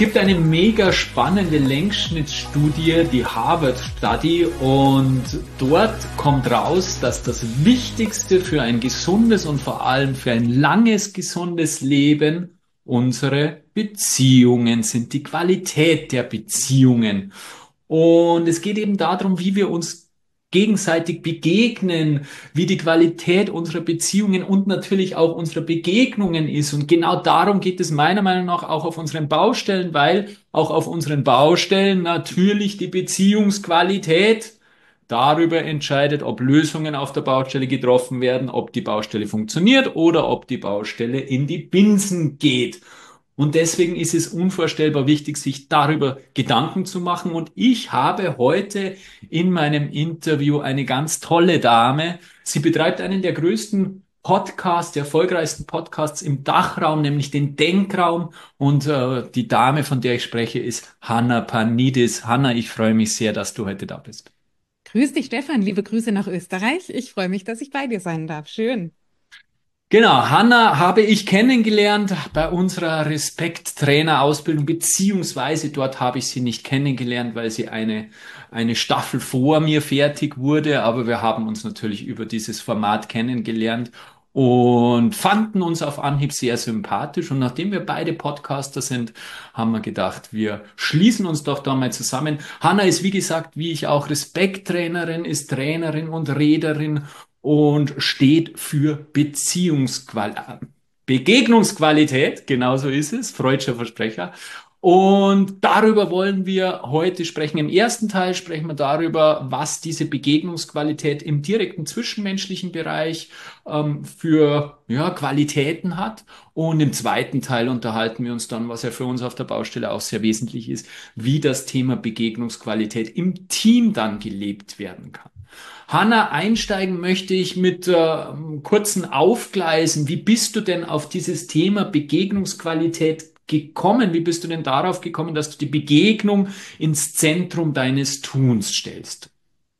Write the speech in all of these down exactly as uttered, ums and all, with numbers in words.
gibt eine mega spannende Längsschnittstudie, die Harvard Study, und dort kommt raus, dass das Wichtigste für ein gesundes und vor allem für ein langes, gesundes Leben unsere Beziehungen sind, die Qualität der Beziehungen. Und es geht eben darum, wie wir uns gegenseitig begegnen, wie die Qualität unserer Beziehungen und natürlich auch unserer Begegnungen ist. Und genau darum geht es meiner Meinung nach auch auf unseren Baustellen, weil auch auf unseren Baustellen natürlich die Beziehungsqualität darüber entscheidet, ob Lösungen auf der Baustelle getroffen werden, ob die Baustelle funktioniert oder ob die Baustelle in die Binsen geht. Und deswegen ist es unvorstellbar wichtig, sich darüber Gedanken zu machen. Und ich habe heute in meinem Interview eine ganz tolle Dame. Sie betreibt einen der größten Podcasts, der erfolgreichsten Podcasts im Dachraum, nämlich den Denkraum. Und äh, die Dame, von der ich spreche, ist Hanna Panides. Hanna, ich freue mich sehr, dass du heute da bist. Grüß dich, Stefan. Liebe Grüße nach Österreich. Ich freue mich, dass ich bei dir sein darf. Schön. Genau, Hanna habe ich kennengelernt bei unserer Respekt-Trainer-Ausbildung, beziehungsweise dort habe ich sie nicht kennengelernt, weil sie eine, eine Staffel vor mir fertig wurde, aber wir haben uns natürlich über dieses Format kennengelernt und fanden uns auf Anhieb sehr sympathisch. Und nachdem wir beide Podcaster sind, haben wir gedacht, wir schließen uns doch da mal zusammen. Hanna ist, wie gesagt, wie ich auch, Respekt-Trainerin, ist Trainerin und Rederin und steht für Beziehungsqual Begegnungsqualität, genauso ist es, freudscher Versprecher. Und darüber wollen wir heute sprechen. Im ersten Teil sprechen wir darüber, was diese Begegnungsqualität im direkten zwischenmenschlichen Bereich ähm, für ja, Qualitäten hat. Und im zweiten Teil unterhalten wir uns dann, was ja für uns auf der Baustelle auch sehr wesentlich ist, wie das Thema Begegnungsqualität im Team dann gelebt werden kann. Hanna, einsteigen möchte ich mit äh, kurzen Aufgleisen. Wie bist du denn auf dieses Thema Begegnungsqualität gekommen? Wie bist du denn darauf gekommen, dass du die Begegnung ins Zentrum deines Tuns stellst?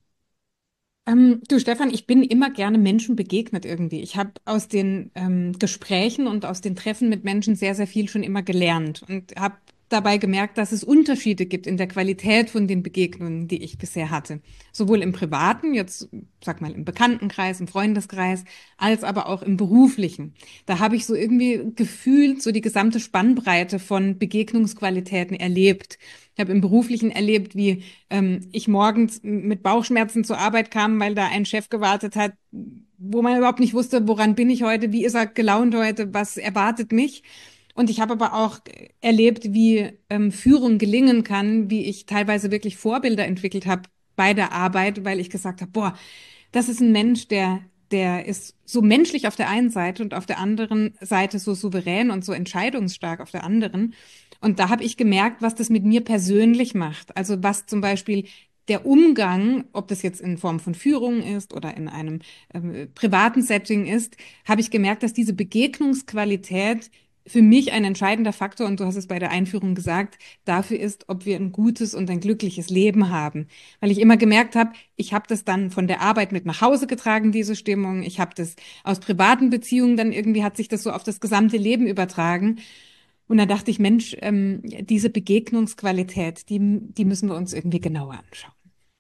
Ähm, du, Stefan, ich bin immer gerne Menschen begegnet irgendwie. Ich habe aus den ähm, Gesprächen und aus den Treffen mit Menschen sehr, sehr viel schon immer gelernt und habe dabei gemerkt, dass es Unterschiede gibt in der Qualität von den Begegnungen, die ich bisher hatte. Sowohl im Privaten, jetzt sag mal im Bekanntenkreis, im Freundeskreis, als aber auch im Beruflichen. Da habe ich so irgendwie gefühlt so die gesamte Spannbreite von Begegnungsqualitäten erlebt. Ich habe im Beruflichen erlebt, wie ähm, ich morgens mit Bauchschmerzen zur Arbeit kam, weil da ein Chef gewartet hat, wo man überhaupt nicht wusste, woran bin ich heute, wie ist er gelaunt heute, was erwartet mich. Und ich habe aber auch erlebt, wie ähm, Führung gelingen kann, wie ich teilweise wirklich Vorbilder entwickelt habe bei der Arbeit, weil ich gesagt habe, boah, das ist ein Mensch, der, der ist so menschlich auf der einen Seite und auf der anderen Seite so souverän und so entscheidungsstark auf der anderen. Und da habe ich gemerkt, was das mit mir persönlich macht. Also was zum Beispiel der Umgang, ob das jetzt in Form von Führung ist oder in einem ähm, privaten Setting ist, habe ich gemerkt, dass diese Begegnungsqualität für mich ein entscheidender Faktor, und du hast es bei der Einführung gesagt, dafür ist, ob wir ein gutes und ein glückliches Leben haben. Weil ich immer gemerkt habe, ich habe das dann von der Arbeit mit nach Hause getragen, diese Stimmung. Ich habe das aus privaten Beziehungen, dann irgendwie hat sich das so auf das gesamte Leben übertragen. Und da dachte ich, Mensch, ähm, diese Begegnungsqualität, die, die müssen wir uns irgendwie genauer anschauen.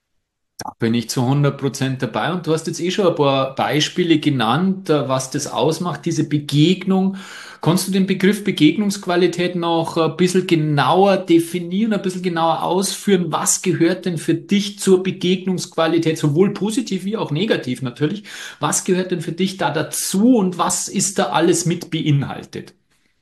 Da bin ich zu hundert Prozent dabei, und du hast jetzt eh schon ein paar Beispiele genannt, äh, was das ausmacht, diese Begegnung. Kannst du den Begriff Begegnungsqualität noch ein bisschen genauer definieren, ein bisschen genauer ausführen? Was gehört denn für dich zur Begegnungsqualität, sowohl positiv wie auch negativ natürlich? Was gehört denn für dich da dazu und was ist da alles mit beinhaltet?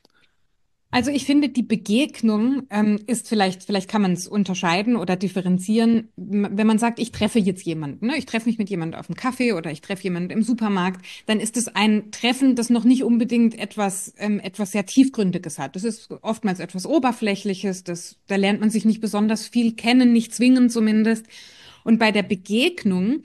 Also ich finde, die Begegnung ähm, ist vielleicht, vielleicht kann man es unterscheiden oder differenzieren, M- wenn man sagt, ich treffe jetzt jemanden, ne? Ich treffe mich mit jemandem auf einem Kaffee oder ich treffe jemanden im Supermarkt, dann ist es ein Treffen, das noch nicht unbedingt etwas, ähm, etwas sehr Tiefgründiges hat. Das ist oftmals etwas Oberflächliches, das, da lernt man sich nicht besonders viel kennen, nicht zwingend zumindest. Und bei der Begegnung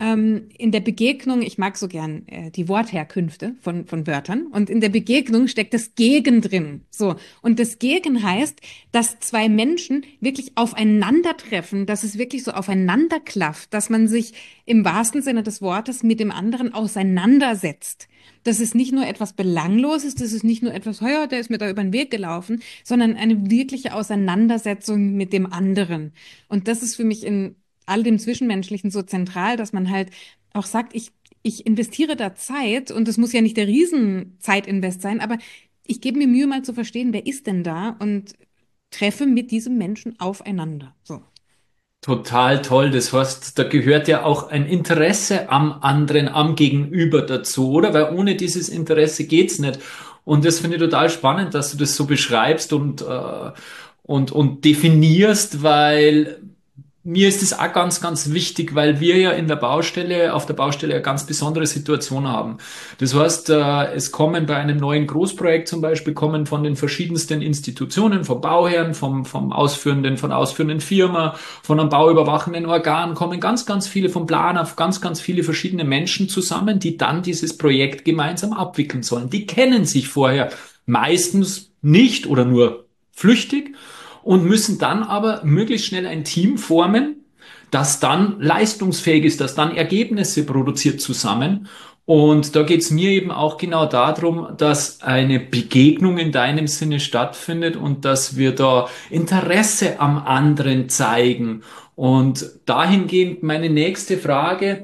ähm, in der Begegnung, ich mag so gern äh, die Wortherkünfte von, von Wörtern, und in der Begegnung steckt das Gegen drin. So. Und das Gegen heißt, dass zwei Menschen wirklich aufeinandertreffen, dass es wirklich so aufeinander klafft, dass man sich im wahrsten Sinne des Wortes mit dem anderen auseinandersetzt. Das ist nicht nur etwas Belangloses, das ist nicht nur etwas, oh ja, der ist mir da über den Weg gelaufen, sondern eine wirkliche Auseinandersetzung mit dem anderen. Und das ist für mich in all dem Zwischenmenschlichen so zentral, dass man halt auch sagt, ich, ich investiere da Zeit, und es muss ja nicht der Riesenzeitinvest sein, aber ich gebe mir Mühe, mal zu verstehen, wer ist denn da, und treffe mit diesem Menschen aufeinander. So. Total toll. Das heißt, da gehört ja auch ein Interesse am anderen, am Gegenüber dazu, oder? Weil ohne dieses Interesse geht's nicht. Und das finde ich total spannend, dass du das so beschreibst und, äh, und, und definierst, weil mir ist es auch ganz, ganz wichtig, weil wir ja in der Baustelle, auf der Baustelle eine ganz besondere Situation haben. Das heißt, äh, es kommen bei einem neuen Großprojekt zum Beispiel, kommen von den verschiedensten Institutionen, vom Bauherrn, vom, vom ausführenden, von ausführenden Firma, von einem bauüberwachenden Organ, kommen ganz, ganz viele vom Planer, ganz, ganz viele verschiedene Menschen zusammen, die dann dieses Projekt gemeinsam abwickeln sollen. Die kennen sich vorher meistens nicht oder nur flüchtig und müssen dann aber möglichst schnell ein Team formen, das dann leistungsfähig ist, das dann Ergebnisse produziert zusammen. Und da geht's mir eben auch genau darum, dass eine Begegnung in deinem Sinne stattfindet und dass wir da Interesse am anderen zeigen. Und dahingehend meine nächste Frage: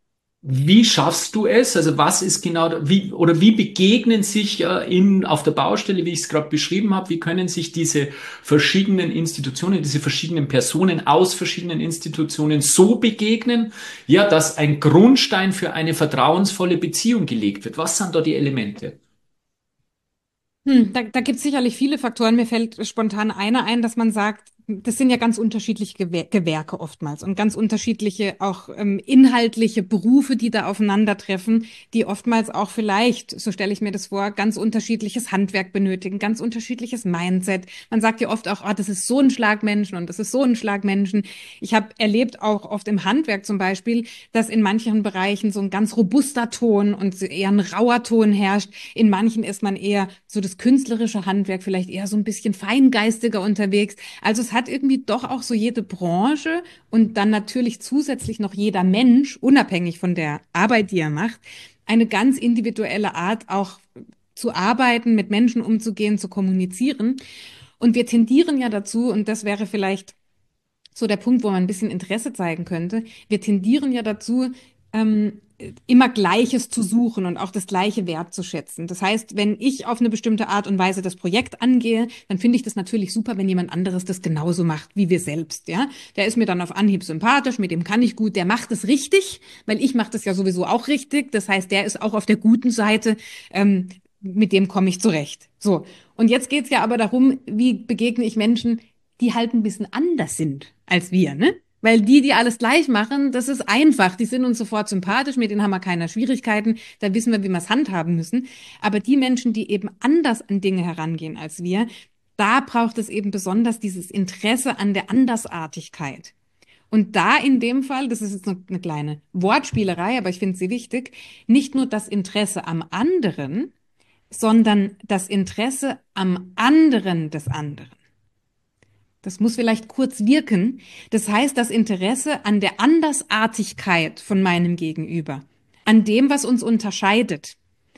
Wie schaffst du es? Also was ist genau, wie oder wie begegnen sich äh, in auf der Baustelle, wie ich es gerade beschrieben habe, wie können sich diese verschiedenen Institutionen, diese verschiedenen Personen aus verschiedenen Institutionen so begegnen, ja, dass ein Grundstein für eine vertrauensvolle Beziehung gelegt wird? Was sind da die Elemente? Hm, da da gibt es sicherlich viele Faktoren. Mir fällt spontan einer ein, dass man sagt, das sind ja ganz unterschiedliche Gewer Gewerke oftmals und ganz unterschiedliche auch ähm, inhaltliche Berufe, die da aufeinandertreffen, die oftmals auch vielleicht, so stelle ich mir das vor, ganz unterschiedliches Handwerk benötigen, ganz unterschiedliches Mindset. Man sagt ja oft auch, ah, das ist so ein Schlagmenschen und das ist so ein Schlagmenschen. Ich habe erlebt auch oft im Handwerk zum Beispiel, dass in manchen Bereichen so ein ganz robuster Ton und eher ein rauer Ton herrscht. In manchen ist man eher so das künstlerische Handwerk, vielleicht eher so ein bisschen feingeistiger unterwegs. Also es hat irgendwie doch auch so jede Branche und dann natürlich zusätzlich noch jeder Mensch, unabhängig von der Arbeit, die er macht, eine ganz individuelle Art auch zu arbeiten, mit Menschen umzugehen, zu kommunizieren. Und wir tendieren ja dazu, und das wäre vielleicht so der Punkt, wo man ein bisschen Interesse zeigen könnte. Wir tendieren ja dazu, ähm, immer Gleiches zu suchen und auch das Gleiche wertzuschätzen. Das heißt, wenn ich auf eine bestimmte Art und Weise das Projekt angehe, dann finde ich das natürlich super, wenn jemand anderes das genauso macht wie wir selbst. Ja, der ist mir dann auf Anhieb sympathisch, mit dem kann ich gut, der macht es richtig, weil ich mache das ja sowieso auch richtig. Das heißt, der ist auch auf der guten Seite. Ähm, mit dem komme ich zurecht. So. Und jetzt geht's ja aber darum, wie begegne ich Menschen, die halt ein bisschen anders sind als wir, ne? Weil die, die alles gleich machen, das ist einfach. Die sind uns sofort sympathisch, mit denen haben wir keine Schwierigkeiten. Da wissen wir, wie wir es handhaben müssen. Aber die Menschen, die eben anders an Dinge herangehen als wir, da braucht es eben besonders dieses Interesse an der Andersartigkeit. Und da in dem Fall, das ist jetzt eine, eine kleine Wortspielerei, aber ich finde sie wichtig, nicht nur das Interesse am anderen, sondern das Interesse am anderen des anderen. Das muss vielleicht kurz wirken. Das heißt, das Interesse an der Andersartigkeit von meinem Gegenüber, an dem, was uns unterscheidet.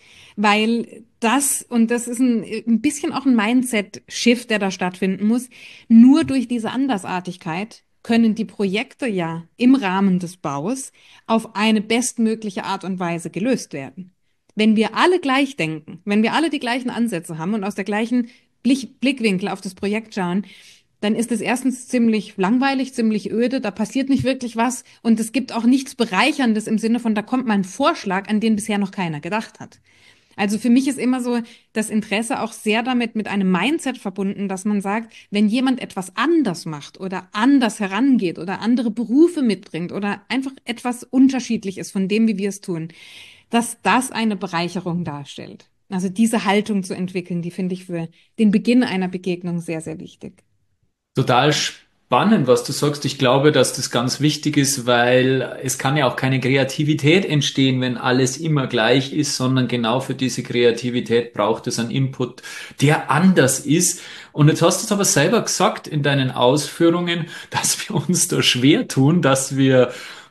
Weil das, und das ist ein, ein bisschen auch ein Mindset-Shift, der da stattfinden muss, nur durch diese Andersartigkeit können die Projekte ja im Rahmen des Baus auf eine bestmögliche Art und Weise gelöst werden. Wenn wir alle gleich denken, wenn wir alle die gleichen Ansätze haben und aus der gleichen Blick Blickwinkel auf das Projekt schauen, dann ist es erstens ziemlich langweilig, ziemlich öde, da passiert nicht wirklich was und es gibt auch nichts Bereicherndes im Sinne von, da kommt mal ein Vorschlag, an den bisher noch keiner gedacht hat. Also für mich ist immer so das Interesse auch sehr damit mit einem Mindset verbunden, dass man sagt, wenn jemand etwas anders macht oder anders herangeht oder andere Berufe mitbringt oder einfach etwas unterschiedlich ist von dem, wie wir es tun, dass das eine Bereicherung darstellt. Also diese Haltung zu entwickeln, die finde ich für den Beginn einer Begegnung sehr, sehr wichtig. Total spannend spannend, was du sagst. Ich glaube, dass das ganz wichtig ist, weil es kann ja auch keine Kreativität entstehen, wenn alles immer gleich ist, sondern genau für diese Kreativität braucht es einen Input, der anders ist. Und jetzt hast du es aber selber gesagt in deinen Ausführungen, dass wir uns da schwer tun, dass wir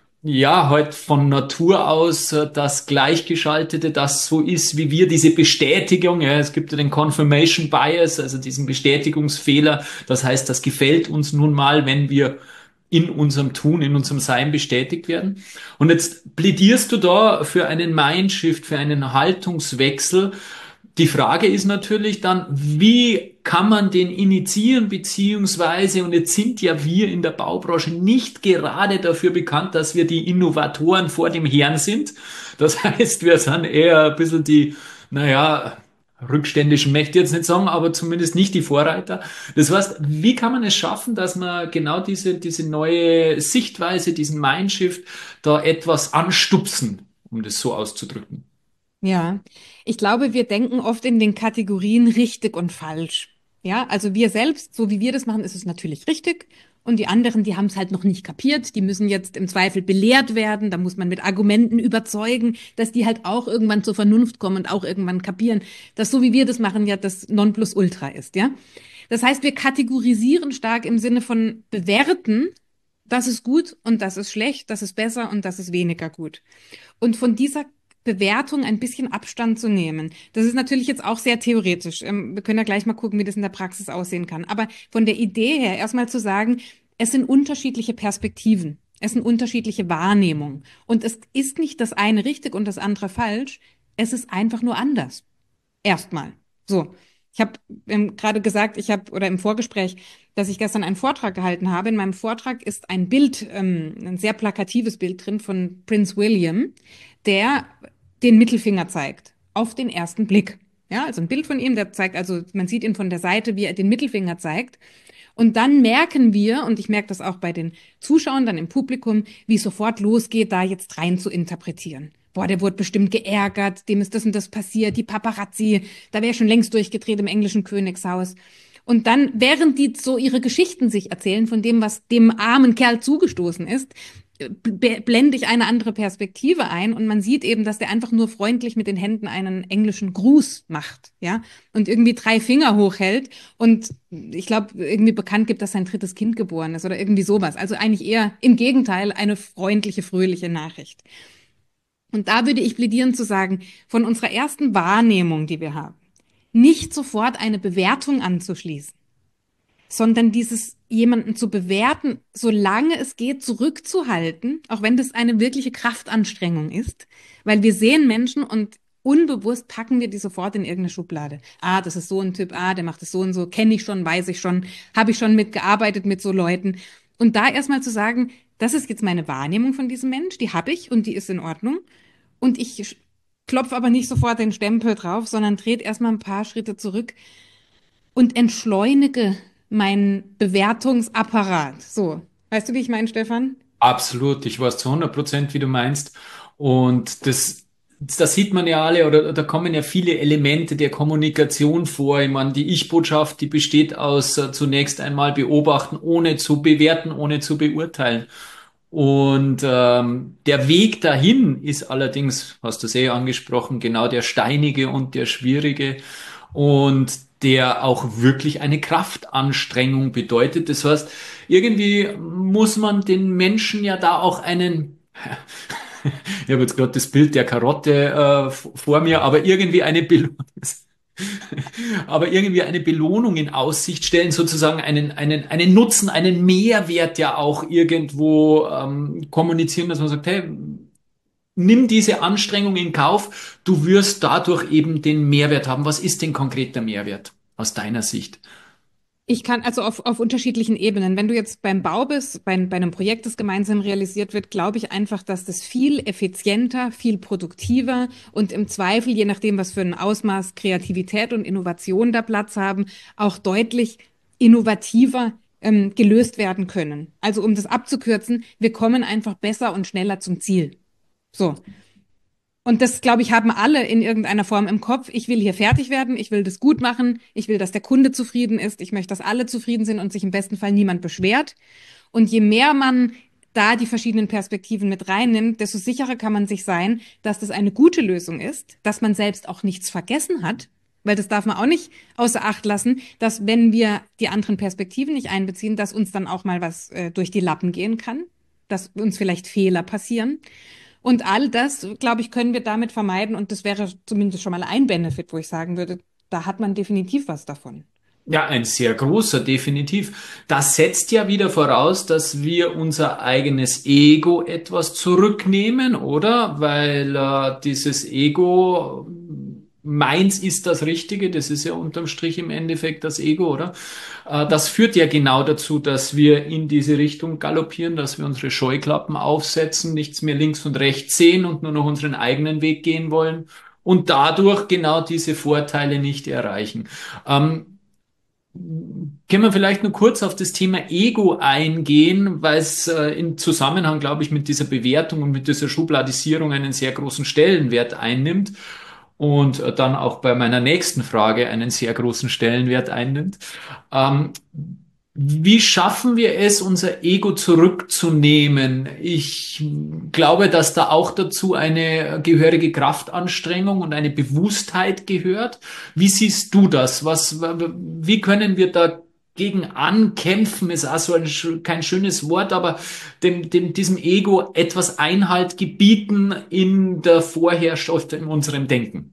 ja, halt von Natur aus äh, das Gleichgeschaltete, das so ist wie wir, diese Bestätigung, ja, es gibt ja den Confirmation Bias, also diesen Bestätigungsfehler. Das heißt, das gefällt uns nun mal, wenn wir in unserem Tun, in unserem Sein bestätigt werden. Und jetzt plädierst du da für einen Mindshift, für einen Haltungswechsel. Die Frage ist natürlich dann, wie kann man den initiieren, beziehungsweise, und jetzt sind ja wir in der Baubranche nicht gerade dafür bekannt, dass wir die Innovatoren vor dem Herrn sind. Das heißt, wir sind eher ein bisschen die, naja, rückständischen möchte ich jetzt nicht sagen, aber zumindest nicht die Vorreiter. Das heißt, wie kann man es schaffen, dass man genau diese, diese neue Sichtweise, diesen Mindshift da etwas anstupsen, um das so auszudrücken? Ja, ich glaube, wir denken oft in den Kategorien richtig und falsch. Ja, also wir selbst, so wie wir das machen, ist es natürlich richtig. Und die anderen, die haben es halt noch nicht kapiert. Die müssen jetzt im Zweifel belehrt werden. Da muss man mit Argumenten überzeugen, dass die halt auch irgendwann zur Vernunft kommen und auch irgendwann kapieren, dass so wie wir das machen, ja das Nonplusultra ist, ja. Das heißt, wir kategorisieren stark im Sinne von bewerten, das ist gut und das ist schlecht, das ist besser und das ist weniger gut. Und von dieser Bewertung ein bisschen Abstand zu nehmen. Das ist natürlich jetzt auch sehr theoretisch. Ähm, Wir können ja gleich mal gucken, wie das in der Praxis aussehen kann. Aber von der Idee her erstmal zu sagen, es sind unterschiedliche Perspektiven. Es sind unterschiedliche Wahrnehmungen. Und es ist nicht das eine richtig und das andere falsch. Es ist einfach nur anders. Erstmal. So. Ich habe ähm, gerade gesagt, ich habe, oder im Vorgespräch, dass ich gestern einen Vortrag gehalten habe. In meinem Vortrag ist ein Bild, ähm, ein sehr plakatives Bild drin von Prince William, der den Mittelfinger zeigt, auf den ersten Blick. Ja, also ein Bild von ihm, der zeigt, also man sieht ihn von der Seite, wie er den Mittelfinger zeigt. Und dann merken wir, und ich merke das auch bei den Zuschauern, dann im Publikum, wie es sofort losgeht, da jetzt rein zu interpretieren. Boah, der wurde bestimmt geärgert, dem ist das und das passiert, die Paparazzi, da wäre schon längst durchgedreht im englischen Königshaus. Und dann, während die so ihre Geschichten sich erzählen von dem, was dem armen Kerl zugestoßen ist, blende ich eine andere Perspektive ein und man sieht eben, dass der einfach nur freundlich mit den Händen einen englischen Gruß macht, ja, und irgendwie drei Finger hochhält und ich glaube, irgendwie bekannt gibt, dass sein drittes Kind geboren ist oder irgendwie sowas. Also eigentlich eher im Gegenteil eine freundliche, fröhliche Nachricht. Und da würde ich plädieren zu sagen, von unserer ersten Wahrnehmung, die wir haben, nicht sofort eine Bewertung anzuschließen, sondern dieses jemanden zu bewerten, solange es geht, zurückzuhalten, auch wenn das eine wirkliche Kraftanstrengung ist, weil wir sehen Menschen und unbewusst packen wir die sofort in irgendeine Schublade. Ah, das ist so ein Typ, ah, der macht es so und so, kenne ich schon, weiß ich schon, habe ich schon mitgearbeitet mit so Leuten. Und da erstmal zu sagen, das ist jetzt meine Wahrnehmung von diesem Mensch, die habe ich und die ist in Ordnung. Und ich klopfe aber nicht sofort den Stempel drauf, sondern dreht erstmal ein paar Schritte zurück und entschleunige meinen Bewertungsapparat. So, weißt du, wie ich meine, Stefan? Absolut, ich weiß zu hundert Prozent, wie du meinst. Und das, das sieht man ja alle, oder da kommen ja viele Elemente der Kommunikation vor. Ich meine, die Ich-Botschaft, die besteht aus äh, zunächst einmal beobachten, ohne zu bewerten, ohne zu beurteilen. Und ähm, der Weg dahin ist allerdings, hast du sehr angesprochen, genau der steinige und der schwierige und der auch wirklich eine Kraftanstrengung bedeutet. Das heißt, irgendwie muss man den Menschen ja da auch einen, ich habe jetzt gerade das Bild der Karotte äh, vor mir, aber irgendwie eine Belohnung, aber irgendwie eine Belohnung in Aussicht stellen, sozusagen einen, einen, einen Nutzen, einen Mehrwert ja auch irgendwo ähm, kommunizieren, dass man sagt, hey, nimm diese Anstrengung in Kauf, du wirst dadurch eben den Mehrwert haben. Was ist denn konkret der Mehrwert aus deiner Sicht? Ich kann also auf, auf unterschiedlichen Ebenen. Wenn du jetzt beim Bau bist, bei, bei einem Projekt, das gemeinsam realisiert wird, glaube ich einfach, dass das viel effizienter, viel produktiver und im Zweifel, je nachdem, was für ein Ausmaß Kreativität und Innovation da Platz haben, auch deutlich innovativer ähm, gelöst werden können. Also um das abzukürzen, wir kommen einfach besser und schneller zum Ziel. So. Und das, glaube ich, haben alle in irgendeiner Form im Kopf. Ich will hier fertig werden, ich will das gut machen, ich will, dass der Kunde zufrieden ist, ich möchte, dass alle zufrieden sind und sich im besten Fall niemand beschwert. Und je mehr man da die verschiedenen Perspektiven mit reinnimmt, desto sicherer kann man sich sein, dass das eine gute Lösung ist, dass man selbst auch nichts vergessen hat, weil das darf man auch nicht außer Acht lassen, dass wenn wir die anderen Perspektiven nicht einbeziehen, dass uns dann auch mal was äh, durch die Lappen gehen kann, dass uns vielleicht Fehler passieren. Und all das, glaube ich, können wir damit vermeiden. Und das wäre zumindest schon mal ein Benefit, wo ich sagen würde, da hat man definitiv was davon. Ja, ein sehr großer, definitiv. Das setzt ja wieder voraus, dass wir unser eigenes Ego etwas zurücknehmen, oder? Weil äh, dieses Ego, meins ist das Richtige, das ist ja unterm Strich im Endeffekt das Ego, oder? Äh, das führt ja genau dazu, dass wir in diese Richtung galoppieren, dass wir unsere Scheuklappen aufsetzen, nichts mehr links und rechts sehen und nur noch unseren eigenen Weg gehen wollen und dadurch genau diese Vorteile nicht erreichen. Ähm, können wir vielleicht nur kurz auf das Thema Ego eingehen, weil es äh, im Zusammenhang, glaube ich, mit dieser Bewertung und mit dieser Schubladisierung einen sehr großen Stellenwert einnimmt und äh, dann auch bei meiner nächsten Frage einen sehr großen Stellenwert einnimmt. Ähm, Wie schaffen wir es, unser Ego zurückzunehmen? Ich glaube, dass da auch dazu eine gehörige Kraftanstrengung und eine Bewusstheit gehört. Wie siehst du das? Was, wie können wir dagegen ankämpfen? Ist auch so ein, kein schönes Wort, aber dem, dem, diesem Ego etwas Einhalt gebieten in der Vorherrschaft in unserem Denken.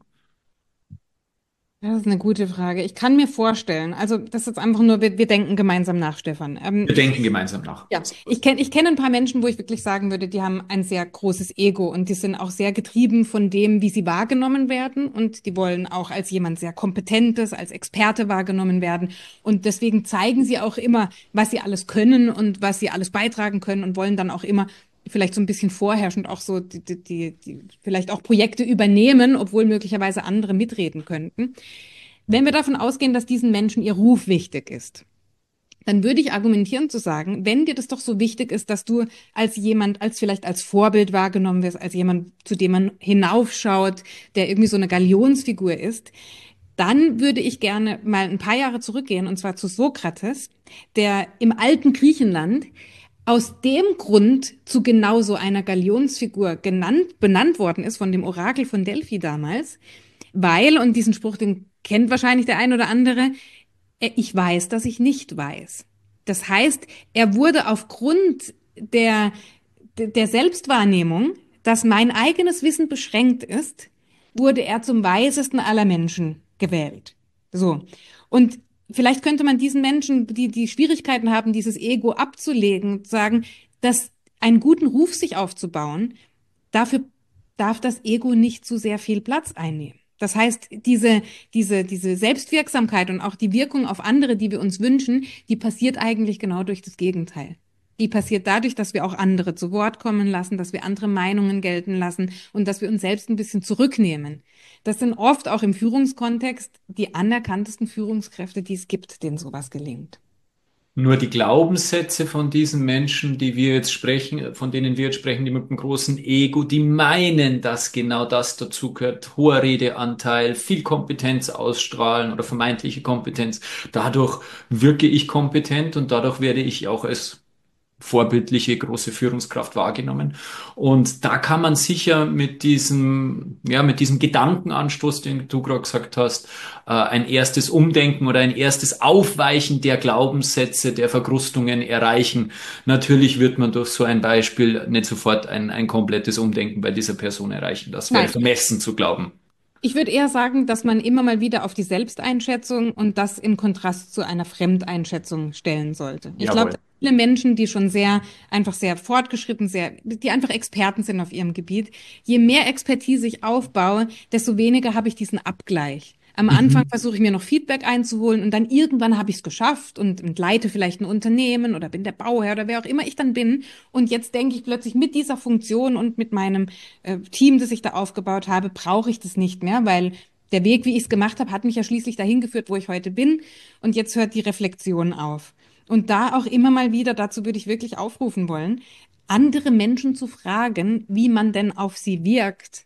Das ist eine gute Frage. Ich kann mir vorstellen, also das ist jetzt einfach nur, wir, wir denken gemeinsam nach, Stefan. Ähm, Wir denken gemeinsam nach. ja, ich kenne ich kenn ein paar Menschen, wo ich wirklich sagen würde, die haben ein sehr großes Ego und die sind auch sehr getrieben von dem, wie sie wahrgenommen werden und die wollen auch als jemand sehr Kompetentes, als Experte wahrgenommen werden und deswegen zeigen sie auch immer, was sie alles können und was sie alles beitragen können und wollen dann auch immer vielleicht so ein bisschen vorherrschend auch so die, die, die, die vielleicht auch Projekte übernehmen, obwohl möglicherweise andere mitreden könnten. Wenn wir davon ausgehen, dass diesen Menschen ihr Ruf wichtig ist, dann würde ich argumentieren zu sagen, wenn dir das doch so wichtig ist, dass du als jemand, als vielleicht als Vorbild wahrgenommen wirst, als jemand, zu dem man hinaufschaut, der irgendwie so eine Galionsfigur ist, dann würde ich gerne mal ein paar Jahre zurückgehen, und zwar zu Sokrates, der im alten Griechenland aus dem Grund zu genau so einer Galionsfigur genannt, benannt worden ist von dem Orakel von Delphi damals, weil, und diesen Spruch, den kennt wahrscheinlich der ein oder andere, äh, ich weiß, dass ich nicht weiß. Das heißt, er wurde aufgrund der, der Selbstwahrnehmung, dass mein eigenes Wissen beschränkt ist, wurde er zum weisesten aller Menschen gewählt. So. Und vielleicht könnte man diesen Menschen, die die Schwierigkeiten haben, dieses Ego abzulegen, sagen, dass einen guten Ruf sich aufzubauen, dafür darf das Ego nicht zu sehr viel Platz einnehmen. Das heißt, diese, diese, diese Selbstwirksamkeit und auch die Wirkung auf andere, die wir uns wünschen, die passiert eigentlich genau durch das Gegenteil. Die passiert dadurch, dass wir auch andere zu Wort kommen lassen, dass wir andere Meinungen gelten lassen und dass wir uns selbst ein bisschen zurücknehmen. Das sind oft auch im Führungskontext die anerkanntesten Führungskräfte, die es gibt, denen sowas gelingt. Nur die Glaubenssätze von diesen Menschen, die wir jetzt sprechen, von denen wir jetzt sprechen, die mit dem großen Ego, die meinen, dass genau das dazugehört. Hoher Redeanteil, viel Kompetenz ausstrahlen oder vermeintliche Kompetenz. Dadurch wirke ich kompetent und dadurch werde ich auch als vorbildliche große Führungskraft wahrgenommen. Und da kann man sicher mit diesem, ja, mit diesem Gedankenanstoß, den du gerade gesagt hast, äh, ein erstes Umdenken oder ein erstes Aufweichen der Glaubenssätze, der Verkrustungen erreichen. Natürlich wird man durch so ein Beispiel nicht sofort ein, ein komplettes Umdenken bei dieser Person erreichen. Das wäre Nein, vermessen zu glauben. ich würde eher sagen, dass man immer mal wieder auf die Selbsteinschätzung und das im Kontrast zu einer Fremdeinschätzung stellen sollte. Ich glaube, Jawohl. dass viele Menschen, die schon sehr, einfach sehr fortgeschritten, sehr, die einfach Experten sind auf ihrem Gebiet, je mehr Expertise ich aufbaue, desto weniger habe ich diesen Abgleich. Am Anfang Mhm. versuche ich mir noch Feedback einzuholen und dann irgendwann habe ich es geschafft und, und leite vielleicht ein Unternehmen oder bin der Bauherr oder wer auch immer ich dann bin. Und jetzt denke ich plötzlich mit dieser Funktion und mit meinem äh, Team, das ich da aufgebaut habe, brauche ich das nicht mehr, weil der Weg, wie ich es gemacht habe, hat mich ja schließlich dahin geführt, wo ich heute bin. Und jetzt hört die Reflexion auf. Und da auch immer mal wieder, dazu würde ich wirklich aufrufen wollen, andere Menschen zu fragen, wie man denn auf sie wirkt,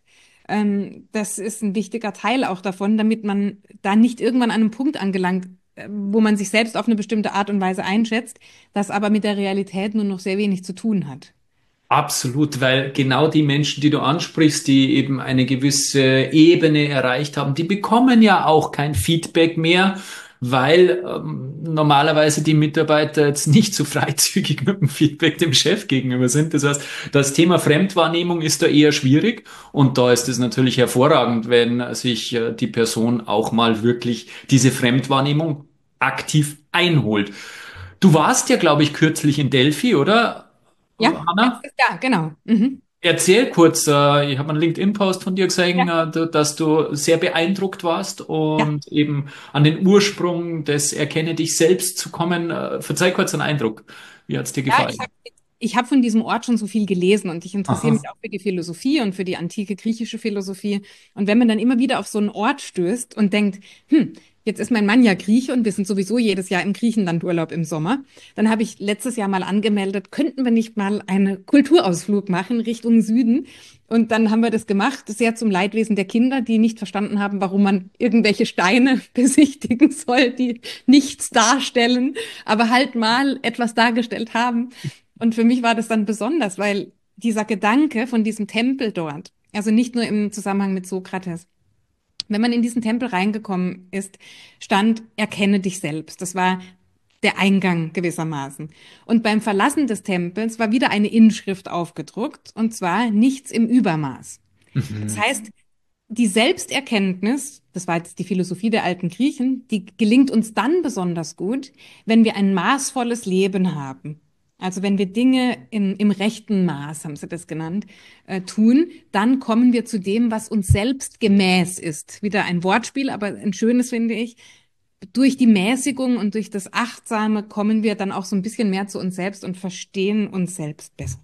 Ähm, das ist ein wichtiger Teil auch davon, damit man da nicht irgendwann an einem Punkt angelangt, äh, wo man sich selbst auf eine bestimmte Art und Weise einschätzt, das aber mit der Realität nur noch sehr wenig zu tun hat. Absolut, weil genau die Menschen, die du ansprichst, die eben eine gewisse Ebene erreicht haben, die bekommen ja auch kein Feedback mehr, weil ähm, normalerweise die Mitarbeiter jetzt nicht so freizügig mit dem Feedback dem Chef gegenüber sind. Das heißt, das Thema Fremdwahrnehmung ist da eher schwierig und da ist es natürlich hervorragend, wenn sich äh, die Person auch mal wirklich diese Fremdwahrnehmung aktiv einholt. Du warst ja, glaube ich, kürzlich in Delphi, oder, Ja, Hanna? letztes Jahr, genau. Mhm. Erzähl kurz, äh, ich habe einen LinkedIn-Post von dir gesehen, Ja. äh, du- dass du sehr beeindruckt warst Ja. und eben an den Ursprung des Erkenne dich selbst zu kommen. Äh, verzeih kurz einen Eindruck. Wie hat's dir Ja, ich gefallen? habe ich hab von diesem Ort schon so viel gelesen und ich interessiere mich Aha. auch für die Philosophie und für die antike griechische Philosophie. Und wenn man dann immer wieder auf so einen Ort stößt und denkt, hm, jetzt ist mein Mann ja Grieche und wir sind sowieso jedes Jahr im Griechenlandurlaub im Sommer, dann habe ich letztes Jahr mal angemeldet, könnten wir nicht mal einen Kulturausflug machen Richtung Süden? Und dann haben wir das gemacht, sehr zum Leidwesen der Kinder, die nicht verstanden haben, warum man irgendwelche Steine besichtigen soll, die nichts darstellen, aber halt mal etwas dargestellt haben. Und für mich war das dann besonders, weil dieser Gedanke von diesem Tempel dort, also nicht nur im Zusammenhang mit Sokrates, wenn man in diesen Tempel reingekommen ist, stand, erkenne dich selbst. Das war der Eingang gewissermaßen. Und beim Verlassen des Tempels war wieder eine Inschrift aufgedruckt, und zwar nichts im Übermaß. Das Mhm. heißt, die Selbsterkenntnis, das war jetzt die Philosophie der alten Griechen, die gelingt uns dann besonders gut, wenn wir ein maßvolles Leben haben. Also wenn wir Dinge im, im rechten Maß, haben sie das genannt, äh, tun, dann kommen wir zu dem, was uns selbst gemäß ist. Wieder ein Wortspiel, aber ein schönes finde ich. Durch die Mäßigung und durch das Achtsame kommen wir dann auch so ein bisschen mehr zu uns selbst und verstehen uns selbst besser.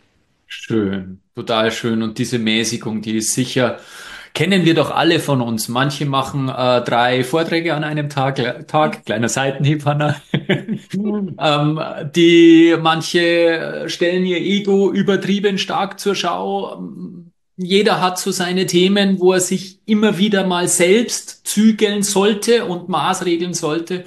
Schön, total schön. Und diese Mäßigung, die ist sicher, kennen wir doch alle von uns. Manche machen äh, drei Vorträge an einem Tag, Tag, kleiner Seitenhieb, Hanna. ähm, die manche stellen ihr Ego übertrieben stark zur Schau. Jeder hat so seine Themen, wo er sich immer wieder mal selbst zügeln sollte und maßregeln sollte.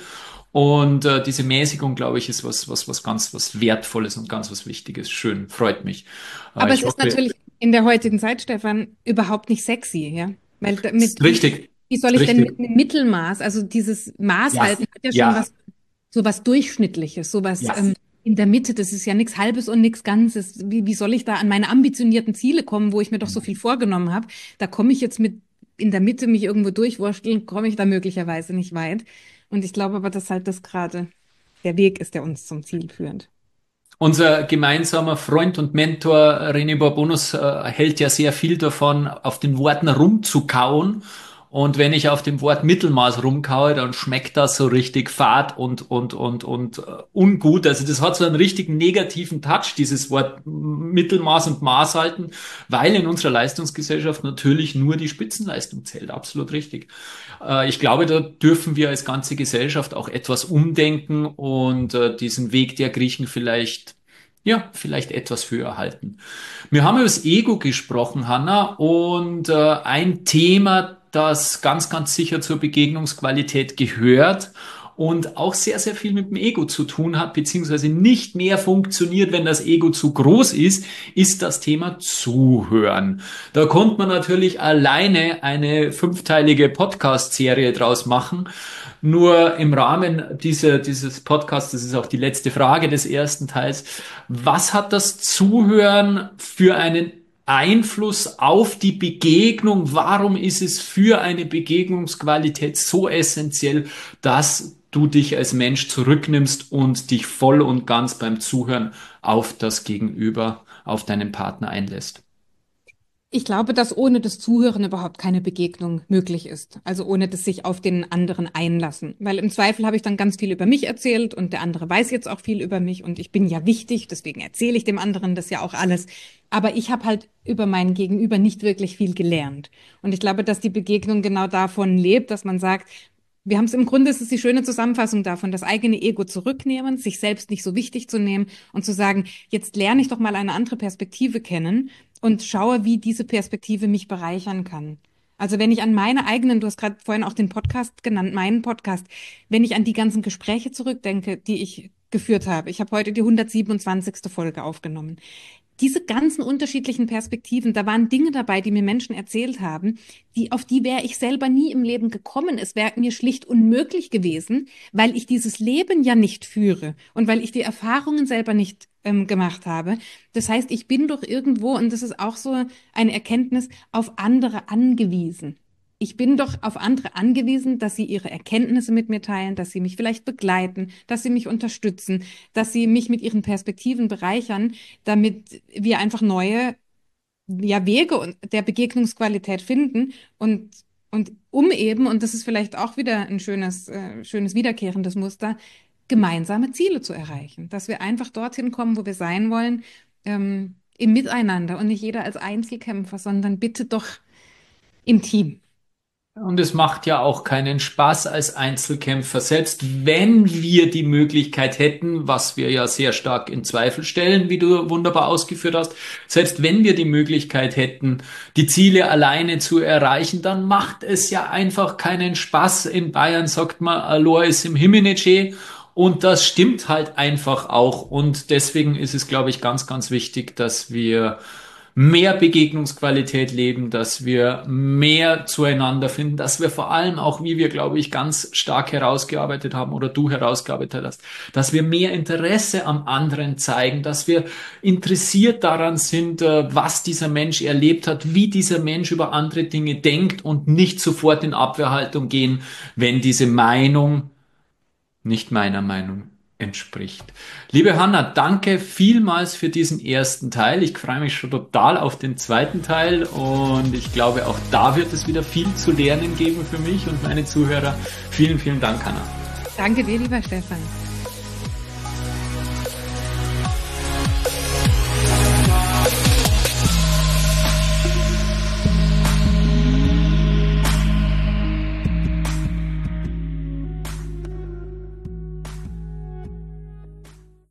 Und äh, diese Mäßigung, glaube ich, ist was, was, was ganz was Wertvolles und ganz was Wichtiges. Schön, freut mich. Äh, Aber es ich ist hoffe, natürlich in der heutigen Zeit, Stefan, überhaupt nicht sexy, ja? Weil damit, wie, richtig, wie soll ich denn richtig. mit einem Mittelmaß, also dieses Maß Ja, halten, hat ja schon ja, was, so was Durchschnittliches, so was ja. ähm, in der Mitte, das ist ja nichts Halbes und nichts Ganzes. Wie, wie soll ich da an meine ambitionierten Ziele kommen, wo ich mir doch so viel vorgenommen habe? Da komme ich jetzt mit in der Mitte mich irgendwo durchwursteln, komme ich da möglicherweise nicht weit. Und ich glaube aber, dass halt das gerade der Weg ist, der uns zum Ziel führt. Unser gemeinsamer Freund und Mentor René Bourbonus äh, hält ja sehr viel davon, auf den Worten rumzukauen. Und wenn ich auf dem Wort Mittelmaß rumkaue, dann schmeckt das so richtig fad und, und, und, und äh, ungut. Also das hat so einen richtigen negativen Touch, dieses Wort Mittelmaß und Maß halten, weil in unserer Leistungsgesellschaft natürlich nur die Spitzenleistung zählt. Absolut richtig. Äh, ich glaube, da dürfen wir als ganze Gesellschaft auch etwas umdenken und äh, diesen Weg der Griechen vielleicht, ja, vielleicht etwas höher halten. Wir haben über das Ego gesprochen, Hanna, und äh, ein Thema, das ganz, ganz sicher zur Begegnungsqualität gehört und auch sehr, sehr viel mit dem Ego zu tun hat, beziehungsweise nicht mehr funktioniert, wenn das Ego zu groß ist, ist das Thema Zuhören. Da konnte man natürlich alleine eine fünfteilige Podcast-Serie draus machen. Nur im Rahmen dieser, dieses Podcasts, das ist auch die letzte Frage des ersten Teils, was hat das Zuhören für einen Einfluss auf die Begegnung? Warum ist es für eine Begegnungsqualität so essentiell, dass du dich als Mensch zurücknimmst und dich voll und ganz beim Zuhören auf das Gegenüber, auf deinen Partner einlässt? Ich glaube, dass ohne das Zuhören überhaupt keine Begegnung möglich ist. Also ohne das sich auf den anderen einlassen. Weil im Zweifel habe ich dann ganz viel über mich erzählt und der andere weiß jetzt auch viel über mich und ich bin ja wichtig, deswegen erzähle ich dem anderen das ja auch alles. Aber ich habe halt über mein Gegenüber nicht wirklich viel gelernt. Und ich glaube, dass die Begegnung genau davon lebt, dass man sagt, wir haben es im Grunde, es ist die schöne Zusammenfassung davon, das eigene Ego zurücknehmen, sich selbst nicht so wichtig zu nehmen und zu sagen, jetzt lerne ich doch mal eine andere Perspektive kennen und schaue, wie diese Perspektive mich bereichern kann. Also wenn ich an meine eigenen, du hast gerade vorhin auch den Podcast genannt, meinen Podcast, wenn ich an die ganzen Gespräche zurückdenke, die ich geführt habe. Ich habe heute die hundertsiebenundzwanzigste Folge aufgenommen. Diese ganzen unterschiedlichen Perspektiven, da waren Dinge dabei, die mir Menschen erzählt haben, die, auf die wäre ich selber nie im Leben gekommen. Es wäre mir schlicht unmöglich gewesen, weil ich dieses Leben ja nicht führe und weil ich die Erfahrungen selber nicht ähm, gemacht habe. Das heißt, ich bin doch irgendwo, und das ist auch so eine Erkenntnis, auf andere angewiesen. Ich bin doch auf andere angewiesen, dass sie ihre Erkenntnisse mit mir teilen, dass sie mich vielleicht begleiten, dass sie mich unterstützen, dass sie mich mit ihren Perspektiven bereichern, damit wir einfach neue, ja, Wege und- der Begegnungsqualität finden und, und um eben, und das ist vielleicht auch wieder ein schönes, äh, schönes wiederkehrendes Muster, gemeinsame Ziele zu erreichen. Dass wir einfach dorthin kommen, wo wir sein wollen, ähm, im Miteinander und nicht jeder als Einzelkämpfer, sondern bitte doch im Team. Und es macht ja auch keinen Spaß als Einzelkämpfer, selbst wenn wir die Möglichkeit hätten, was wir ja sehr stark in Zweifel stellen, wie du wunderbar ausgeführt hast, selbst wenn wir die Möglichkeit hätten, die Ziele alleine zu erreichen, dann macht es ja einfach keinen Spaß. In Bayern sagt man, Alois im Himmelnitsche. Und das stimmt halt einfach auch. Und deswegen ist es, glaube ich, ganz, ganz wichtig, dass wir mehr Begegnungsqualität leben, dass wir mehr zueinander finden, dass wir vor allem auch, wie wir, glaube ich, ganz stark herausgearbeitet haben oder du herausgearbeitet hast, dass wir mehr Interesse am anderen zeigen, dass wir interessiert daran sind, äh, was dieser Mensch erlebt hat, wie dieser Mensch über andere Dinge denkt und nicht sofort in Abwehrhaltung gehen, wenn diese Meinung nicht meiner Meinung entspricht. Liebe Hanna, danke vielmals für diesen ersten Teil. Ich freue mich schon total auf den zweiten Teil und ich glaube, auch da wird es wieder viel zu lernen geben für mich und meine Zuhörer. Vielen, vielen Dank, Hanna. Danke dir, lieber Stefan.